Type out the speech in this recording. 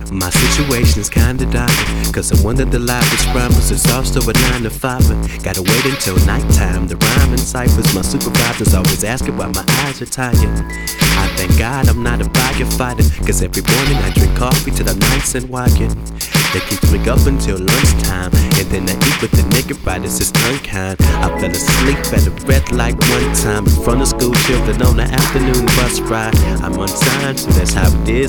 My situation's kinda dire, cause I'm one of the livest rhymers. It's also a 9 to 5. Gotta wait until nighttime. The rhyming ciphers, my supervisor's always asking why my eyes are tired. I thank God I'm not a firefighter, cause every morning I drink coffee till I'm nice and wired. That keeps me up until lunchtime, and then I eat with the nigga riders, it's unkind. I fell asleep at a red light one time in front of school children on the afternoon bus ride. I'm on time, so that's how it is